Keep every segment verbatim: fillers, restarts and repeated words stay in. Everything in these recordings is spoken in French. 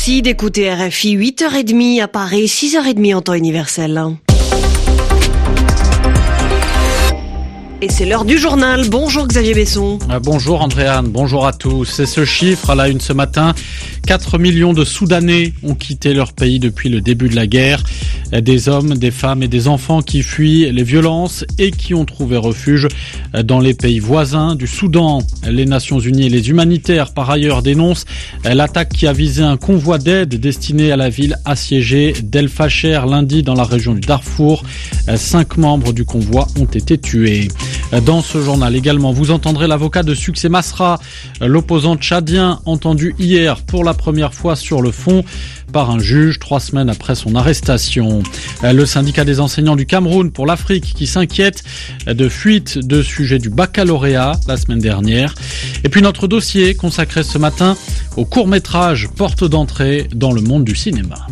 Merci d'écouter R F I, huit heures trente à Paris, six heures trente en temps universel. Et c'est l'heure du journal. Bonjour Xavier Besson. Bonjour Andréane, bonjour à tous. C'est ce chiffre à la une ce matin. quatre millions de Soudanais ont quitté leur pays depuis le début de la guerre. Des hommes, des femmes et des enfants qui fuient les violences et qui ont trouvé refuge dans les pays voisins du Soudan. Les Nations Unies et les humanitaires, par ailleurs, dénoncent l'attaque qui a visé un convoi d'aide destiné à la ville assiégée d'El Fasher lundi dans la région du Darfour. Cinq membres du convoi ont été tués. Dans ce journal également, vous entendrez l'avocat de Succès Masra, l'opposant tchadien entendu hier pour la première fois sur le fond par un juge trois semaines après son arrestation. Le syndicat des enseignants du Cameroun pour l'Afrique qui s'inquiète de fuite de sujets du baccalauréat la semaine dernière. Et puis notre dossier consacré ce matin au court-métrage porte d'entrée dans le monde du cinéma.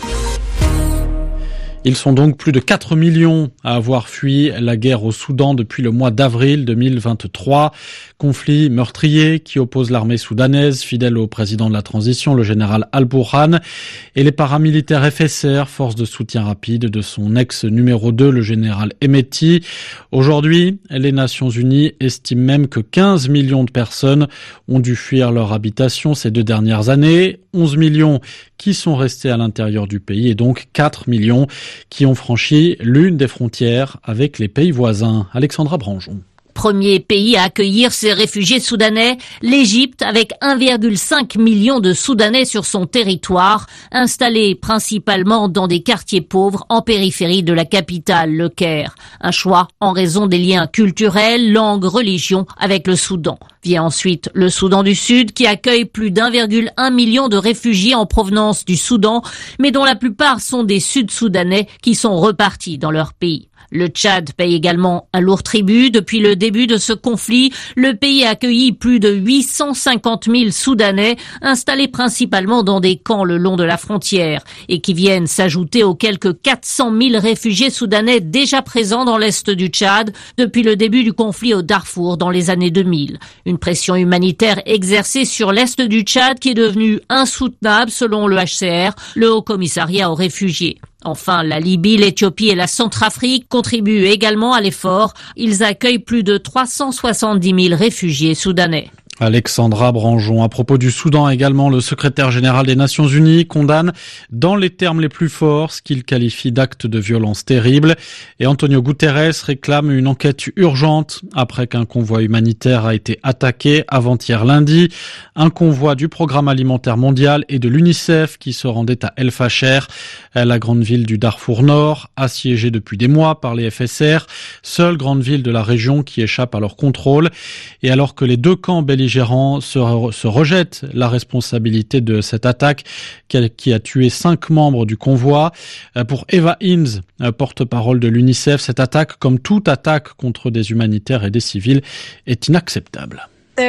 Ils sont donc plus de quatre millions à avoir fui la guerre au Soudan depuis le mois d'avril deux mille vingt-trois. Conflit meurtrier qui oppose l'armée soudanaise, fidèle au président de la transition, le général Al-Burhan, et les paramilitaires F S R, force de soutien rapide de son ex numéro deux, le général Hemeti. Aujourd'hui, les Nations Unies estiment même que quinze millions de personnes ont dû fuir leur habitation ces deux dernières années. onze millions qui sont restés à l'intérieur du pays et donc quatre millions qui ont franchi l'une des frontières avec les pays voisins. Alexandra Branjon. Premier pays à accueillir ces réfugiés soudanais, l'Égypte avec un virgule cinq million de Soudanais sur son territoire, installés principalement dans des quartiers pauvres en périphérie de la capitale, le Caire. Un choix en raison des liens culturels, langue, religion avec le Soudan. Vient ensuite le Soudan du Sud qui accueille plus d'un virgule un million de réfugiés en provenance du Soudan, mais dont la plupart sont des Sud-Soudanais qui sont repartis dans leur pays. Le Tchad paye également un lourd tribut. Depuis le début de ce conflit, le pays a accueilli plus de huit cent cinquante mille Soudanais installés principalement dans des camps le long de la frontière et qui viennent s'ajouter aux quelques quatre cent mille réfugiés soudanais déjà présents dans l'est du Tchad depuis le début du conflit au Darfour dans les années deux mille. Une pression humanitaire exercée sur l'est du Tchad qui est devenue insoutenable selon le H C R, le Haut Commissariat aux réfugiés. Enfin, la Libye, l'Éthiopie et la Centrafrique contribuent également à l'effort. Ils accueillent plus de trois cent soixante-dix mille réfugiés soudanais. Alexandra Branjon. À propos du Soudan également, le secrétaire général des Nations Unies condamne dans les termes les plus forts ce qu'il qualifie d'actes de violence terribles. Et Antonio Guterres réclame une enquête urgente après qu'un convoi humanitaire a été attaqué avant-hier lundi. Un convoi du Programme alimentaire mondial et de l'UNICEF qui se rendait à El Fasher, la grande ville du Darfour Nord, assiégée depuis des mois par les F S R, seule grande ville de la région qui échappe à leur contrôle. Et alors que les deux camps belligérants se, re, se rejette la responsabilité de cette attaque qui a, qui a tué cinq membres du convoi. Pour Eva Himes, porte-parole de l'UNICEF, cette attaque, comme toute attaque contre des humanitaires et des civils, est inacceptable.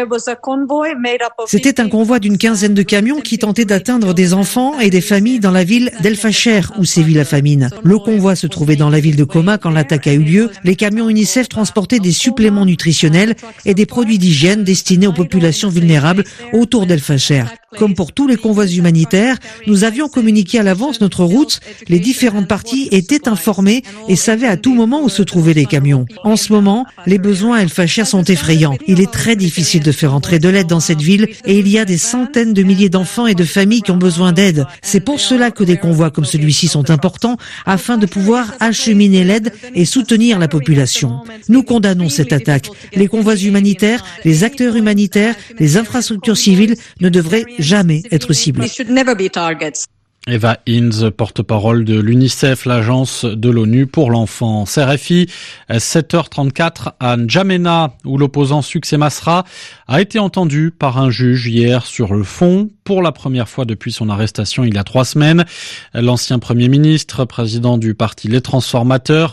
C'était un convoi d'une quinzaine de camions qui tentaient d'atteindre des enfants et des familles dans la ville d'El Fasher où sévit la famine. Le convoi se trouvait dans la ville de Koma quand l'attaque a eu lieu. Les camions UNICEF transportaient des suppléments nutritionnels et des produits d'hygiène destinés aux populations vulnérables autour d'El Fasher. Comme pour tous les convois humanitaires, nous avions communiqué à l'avance notre route. Les différentes parties étaient informées et savaient à tout moment où se trouvaient les camions. En ce moment, les besoins à El Fasher sont effrayants. Il est très difficile de faire entrer de l'aide dans cette ville et il y a des centaines de milliers d'enfants et de familles qui ont besoin d'aide. C'est pour cela que des convois comme celui-ci sont importants afin de pouvoir acheminer l'aide et soutenir la population. Nous condamnons cette attaque. Les convois humanitaires, les acteurs humanitaires, les infrastructures civiles ne devraient jamais être ciblés. Eva Himes, porte-parole de l'UNICEF, l'agence de l'ONU pour l'enfance. R F I, sept heures trente-quatre à N'Djamena, où l'opposant Succès Masra a été entendu par un juge hier sur le fond, pour la première fois depuis son arrestation il y a trois semaines. L'ancien Premier ministre, président du parti Les Transformateurs,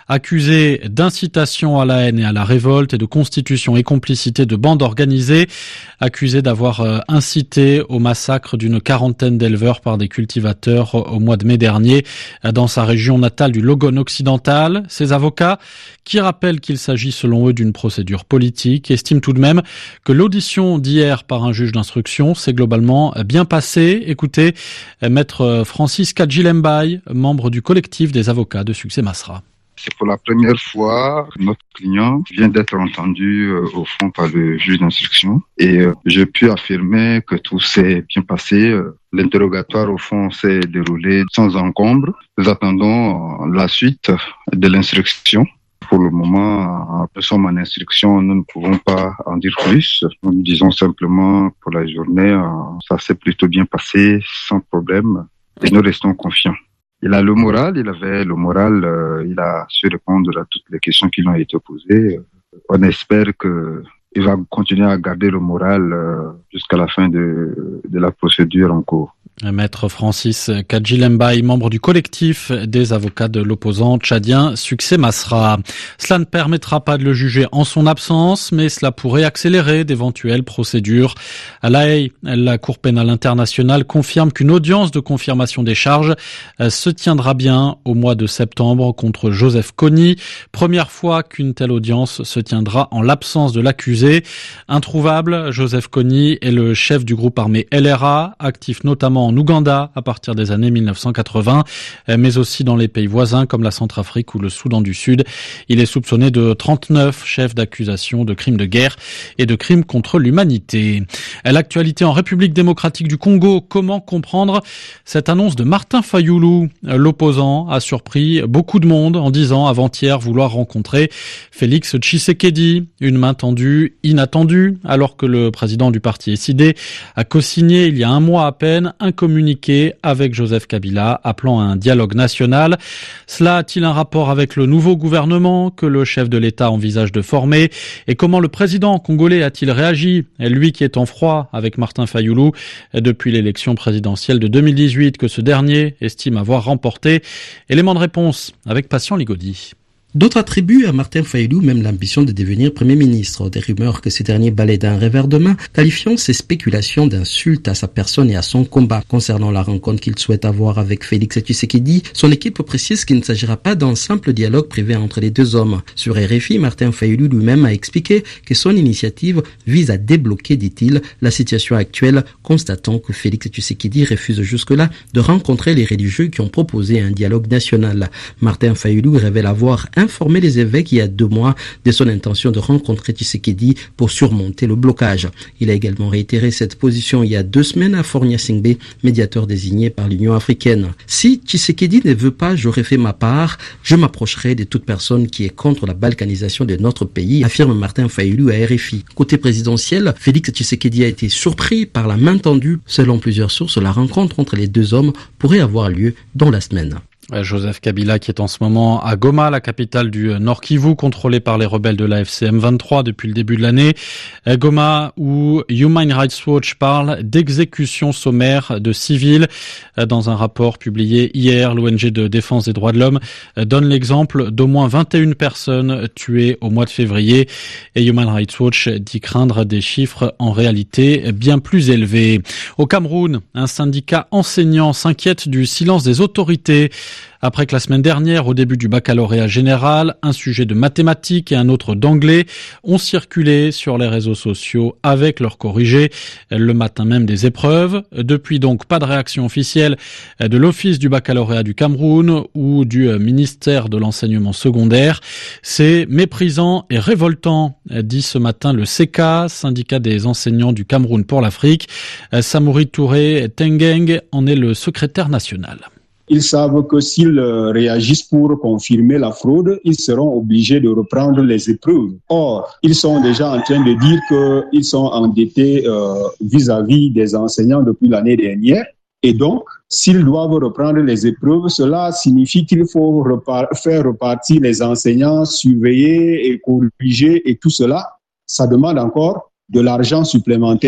accusé d'incitation à la haine et à la révolte et de constitution et complicité de bandes organisées, accusé d'avoir incité au massacre d'une quarantaine d'éleveurs par des cultivateurs au mois de mai dernier dans sa région natale du Logone occidental. Ses avocats, qui rappellent qu'il s'agit selon eux d'une procédure politique, estiment tout de même que l'audition d'hier par un juge d'instruction s'est globalement bien passée. Écoutez, maître Francis Kadjilembaye, membre du collectif des avocats de Succès Masra. C'est pour la première fois que notre client vient d'être entendu euh, au fond par le juge d'instruction et euh, j'ai pu affirmer que tout s'est bien passé. L'interrogatoire au fond s'est déroulé sans encombre. Nous attendons euh, la suite de l'instruction. Pour le moment, nous sommes en instruction, nous ne pouvons pas en dire plus. Nous disons simplement pour la journée, euh, ça s'est plutôt bien passé sans problème et nous restons confiants. Il a le moral, il avait le moral, euh, il a su répondre à toutes les questions qui lui ont été posées. On espère que il va continuer à garder le moral euh, jusqu'à la fin de, de la procédure en cours. Maître Francis Kadjilembaye, membre du collectif des avocats de l'opposant tchadien Succès Masra. Cela ne permettra pas de le juger en son absence, mais cela pourrait accélérer d'éventuelles procédures. À La Haye, la Cour pénale internationale confirme qu'une audience de confirmation des charges se tiendra bien au mois de septembre contre Joseph Kony. Première fois qu'une telle audience se tiendra en l'absence de l'accusé. Introuvable, Joseph Kony est le chef du groupe armé L R A, actif notamment en Ouganda à partir des années mille neuf cent quatre-vingts, mais aussi dans les pays voisins comme la Centrafrique ou le Soudan du Sud. Il est soupçonné de trente-neuf chefs d'accusation de crimes de guerre et de crimes contre l'humanité. L'actualité en République démocratique du Congo, comment comprendre cette annonce de Martin Fayulu? L'opposant a surpris beaucoup de monde en disant avant-hier vouloir rencontrer Félix Tshisekedi. Une main tendue inattendue alors que le président du parti S I D a co-signé il y a un mois à peine un communiqué avec Joseph Kabila appelant à un dialogue national. Cela a-t-il un rapport avec le nouveau gouvernement que le chef de l'État envisage de former? Et comment le président congolais a-t-il réagi, lui qui est en froid avec Martin Fayulu depuis l'élection présidentielle de deux mille dix-huit que ce dernier estime avoir remporté? Élément de réponse avec Patient Ligodi. D'autres attribuent à Martin Fayulu même l'ambition de devenir Premier ministre. Des rumeurs que ce dernier balaie d'un revers de main, qualifiant ces spéculations d'insultes à sa personne et à son combat. Concernant la rencontre qu'il souhaite avoir avec Félix Tshisekedi, son équipe précise qu'il ne s'agira pas d'un simple dialogue privé entre les deux hommes. Sur R F I, Martin Fayulu lui-même a expliqué que son initiative vise à débloquer, dit-il, la situation actuelle, constatant que Félix Tshisekedi refuse jusque-là de rencontrer les religieux qui ont proposé un dialogue national. Martin Fayulu révèle avoir informé les évêques il y a deux mois de son intention de rencontrer Tshisekedi pour surmonter le blocage. Il a également réitéré cette position il y a deux semaines à Fornia Singbe, médiateur désigné par l'Union africaine. Si Tshisekedi ne veut pas, j'aurais fait ma part, je m'approcherai de toute personne qui est contre la balkanisation de notre pays, affirme Martin Fayulu à R F I. Côté présidentiel, Félix Tshisekedi a été surpris par la main tendue. Selon plusieurs sources, la rencontre entre les deux hommes pourrait avoir lieu dans la semaine. Joseph Kabila qui est en ce moment à Goma, la capitale du Nord Kivu, contrôlée par les rebelles de l'A F C M vingt-trois depuis le début de l'année. Goma où Human Rights Watch parle d'exécution sommaire de civils. Dans un rapport publié hier, l'O N G de défense des droits de l'homme donne l'exemple d'au moins vingt et une personnes tuées au mois de février. Et Human Rights Watch dit craindre des chiffres en réalité bien plus élevés. Au Cameroun, un syndicat enseignant s'inquiète du silence des autorités. Après que la semaine dernière, au début du baccalauréat général, un sujet de mathématiques et un autre d'anglais ont circulé sur les réseaux sociaux avec leurs corrigés le matin même des épreuves. Depuis donc, pas de réaction officielle de l'Office du baccalauréat du Cameroun ou du ministère de l'enseignement secondaire. C'est méprisant et révoltant, dit ce matin le S E C A, syndicat des enseignants du Cameroun pour l'Afrique. Samouri Touré Tengeng en est le secrétaire national. Ils savent que s'ils réagissent pour confirmer la fraude, ils seront obligés de reprendre les épreuves. Or, ils sont déjà en train de dire qu'ils sont endettés euh, vis-à-vis des enseignants depuis l'année dernière. Et donc, s'ils doivent reprendre les épreuves, cela signifie qu'il faut repar- faire repartir les enseignants, surveiller et corriger et tout cela. Ça demande encore de l'argent supplémentaire.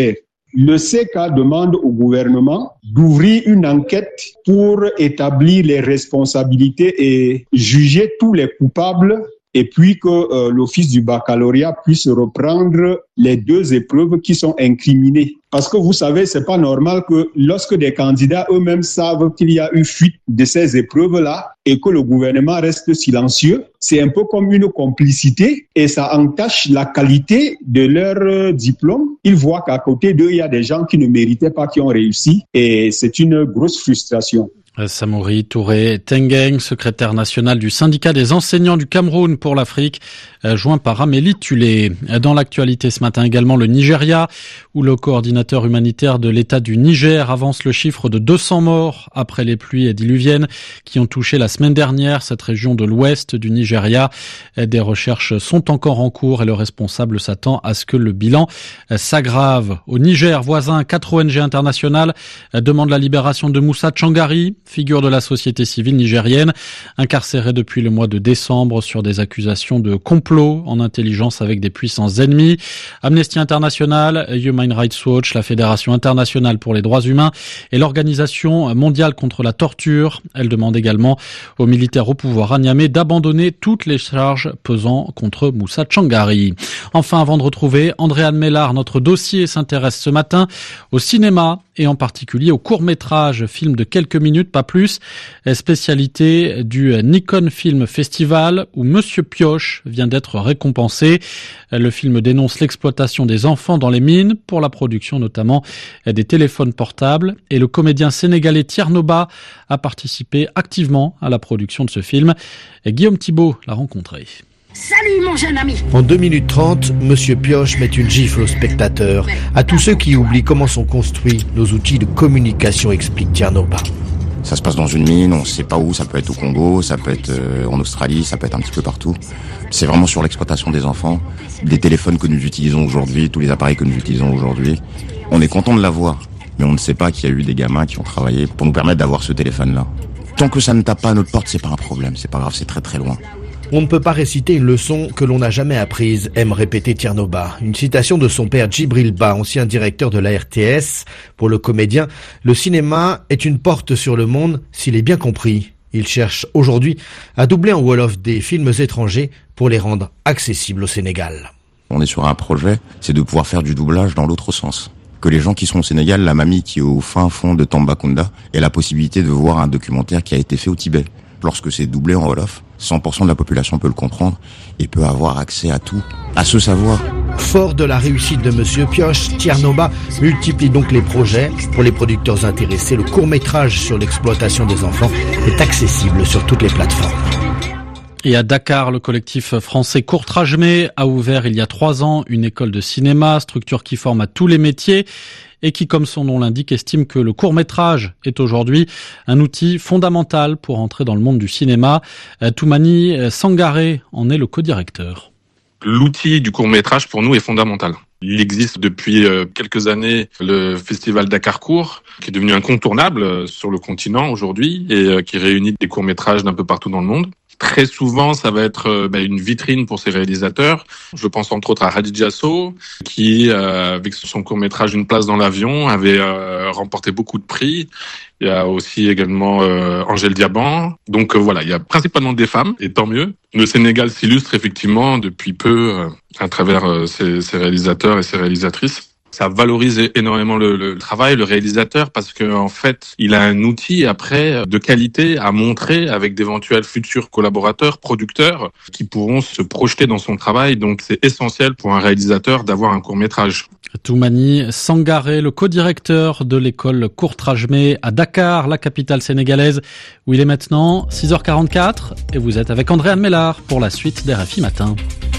Le C E C A demande au gouvernement d'ouvrir une enquête pour établir les responsabilités et juger tous les coupables, et puis que euh, l'office du baccalauréat puisse reprendre les deux épreuves qui sont incriminées. Parce que vous savez, c'est pas normal que lorsque des candidats eux-mêmes savent qu'il y a eu fuite de ces épreuves-là et que le gouvernement reste silencieux, c'est un peu comme une complicité et ça entache la qualité de leur diplôme. Ils voient qu'à côté d'eux, il y a des gens qui ne méritaient pas, qui ont réussi, et c'est une grosse frustration. Samori Touré Tengueng, secrétaire national du syndicat des enseignants du Cameroun pour l'Afrique, joint par Amélie Tulé. Dans l'actualité ce matin également, le Nigeria, où le coordinateur humanitaire de l'État du Niger avance le chiffre de deux cents morts après les pluies diluviennes qui ont touché la semaine dernière cette région de l'ouest du Nigeria. Des recherches sont encore en cours et le responsable s'attend à ce que le bilan s'aggrave. Au Niger voisin, quatre O N G internationales demandent la libération de Moussa Tchangari, figure de la société civile nigérienne, incarcéré depuis le mois de décembre sur des accusations de complot en intelligence avec des puissances ennemies. Amnesty International, Human Rights Watch, la Fédération internationale pour les droits humains et l'Organisation mondiale contre la torture. Elle demande également aux militaires au pouvoir à Niamey d'abandonner toutes les charges pesant contre Moussa Tchangari. Enfin, avant de retrouver Andréane Mellard, notre dossier s'intéresse ce matin au cinéma et en particulier au court-métrage, film de quelques minutes, pas plus, spécialité du Nikon Film Festival où Monsieur Pioche vient d'être récompensé. Le film dénonce l'exploitation des enfants dans les mines pour la production notamment des téléphones portables et le comédien sénégalais Tiernoba a participé activement à la production de ce film. Et Guillaume Thibault l'a rencontré. Salut mon jeune ami. En deux minutes trente, Monsieur Pioche met une gifle aux spectateurs, à tous ceux qui oublient comment sont construits nos outils de communication, explique Tiernoba. Ça se passe dans une mine, on ne sait pas où, ça peut être au Congo, ça peut être en Australie, ça peut être un petit peu partout. C'est vraiment sur l'exploitation des enfants, des téléphones que nous utilisons aujourd'hui, tous les appareils que nous utilisons aujourd'hui. On est content de l'avoir, mais on ne sait pas qu'il y a eu des gamins qui ont travaillé pour nous permettre d'avoir ce téléphone-là. Tant que ça ne tape pas à notre porte, c'est pas un problème, c'est pas grave, c'est très très loin. On ne peut pas réciter une leçon que l'on n'a jamais apprise, aime répéter Tiernoba. Une citation de son père Djibril Ba, ancien directeur de la R T S. Pour le comédien, le cinéma est une porte sur le monde s'il est bien compris. Il cherche aujourd'hui à doubler en Wolof des films étrangers pour les rendre accessibles au Sénégal. On est sur un projet, c'est de pouvoir faire du doublage dans l'autre sens. Que les gens qui sont au Sénégal, la mamie qui est au fin fond de Tambacounda, ait la possibilité de voir un documentaire qui a été fait au Tibet. Lorsque c'est doublé en Wolof, cent pour cent de la population peut le comprendre et peut avoir accès à tout, à ce savoir. Fort de la réussite de Monsieur Pioche, Tiernoba multiplie donc les projets. Pour les producteurs intéressés, le court-métrage sur l'exploitation des enfants est accessible sur toutes les plateformes. Et à Dakar, le collectif français Courtrajmé a ouvert il y a trois ans une école de cinéma, structure qui forme à tous les métiers et qui, comme son nom l'indique, estime que le court-métrage est aujourd'hui un outil fondamental pour entrer dans le monde du cinéma. Toumani Sangaré en est le co-directeur. L'outil du court-métrage pour nous est fondamental. Il existe depuis quelques années le festival Dakar Court, qui est devenu incontournable sur le continent aujourd'hui et qui réunit des courts-métrages d'un peu partout dans le monde. Très souvent, ça va être euh, bah, une vitrine pour ces réalisateurs. Je pense entre autres à Hadidja Sow, qui, euh, avec son court-métrage Une place dans l'avion, avait euh, remporté beaucoup de prix. Il y a aussi également euh, Angèle Diaban. Donc euh, voilà, il y a principalement des femmes, et tant mieux. Le Sénégal s'illustre effectivement depuis peu euh, à travers euh, ses, ses réalisateurs et ses réalisatrices. Ça valorise énormément le, le travail, le réalisateur, parce que en fait, il a un outil après de qualité à montrer avec d'éventuels futurs collaborateurs, producteurs, qui pourront se projeter dans son travail. Donc, c'est essentiel pour un réalisateur d'avoir un court-métrage. Toumani Sangaré, le co-directeur de l'école Courtrajmé à Dakar, la capitale sénégalaise, où il est maintenant six heures quarante-quatre. Et vous êtes avec Andréane Mellard pour la suite d'R F I Matin.